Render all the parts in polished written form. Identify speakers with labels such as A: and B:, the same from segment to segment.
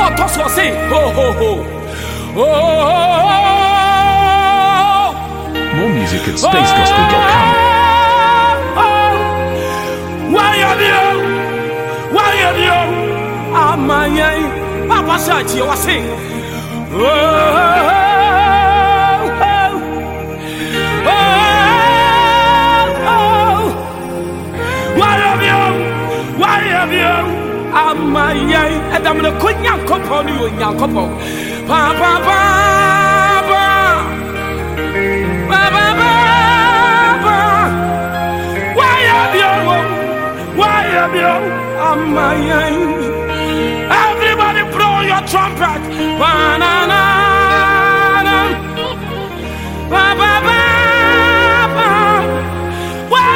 A: toss was say, ho ho ho. Oh.
B: More music at spacegospel.com.
A: Why are you? Why are you? Amaya, Papa Sachi was saying, why have you? Amaya, and I'm the Queen Yankopo, you and Yankopo. Papa, why have you? Amaya, everybody blow your trumpet. Banana, why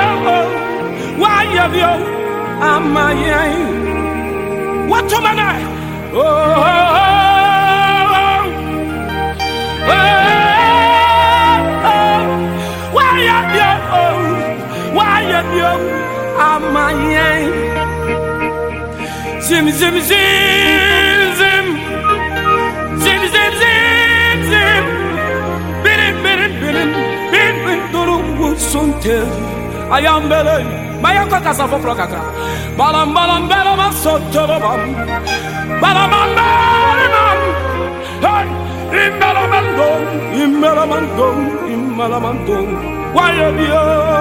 A: have you? Amaya, what to man? Why have you? Amaya, zim zim zim zim zim zim zim zim birim birim birim birim duru sunte ayam bele maya kaka for kakra balam balam balam soto bam balam balam hey imbalamando why are you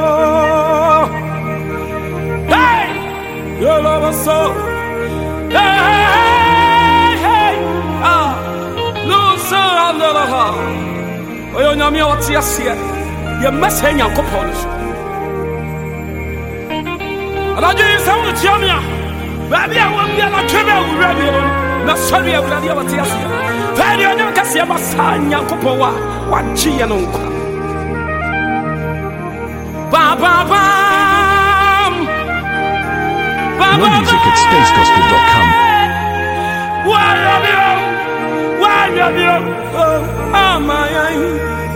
A: hey you love us so hey no so under the heart oyo nyame wati asia ye message nyankopon so alaje sawu tiamia baby a won bia na twebe awura bi no na sori awura wati asia fadi onyo kase ba sa nyankopon wa wachi ye no nkwa ba ba ba.
B: More music at spacegospel.com.
A: Why are you? Oh, am I?